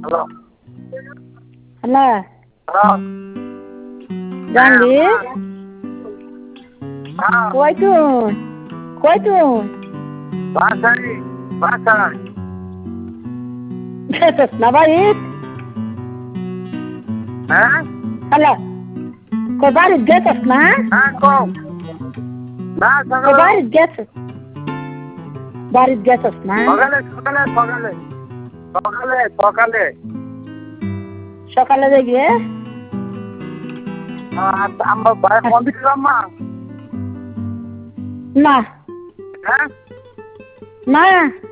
hello hello hello Jahangir হ্যাঁ কই তুই কই তুই বাসায় বাসায় গেছস না বাড়িত হ্যাঁ হ্যালো কই বাড়িত গেছস না হ্যাঁ কম না কই সকালে বাড়িত গেছস না সকালে সকালে সকালে সকালে সকালে সকালে দেখবে আমার ভাই মন্দির মা না হ্যাঁ না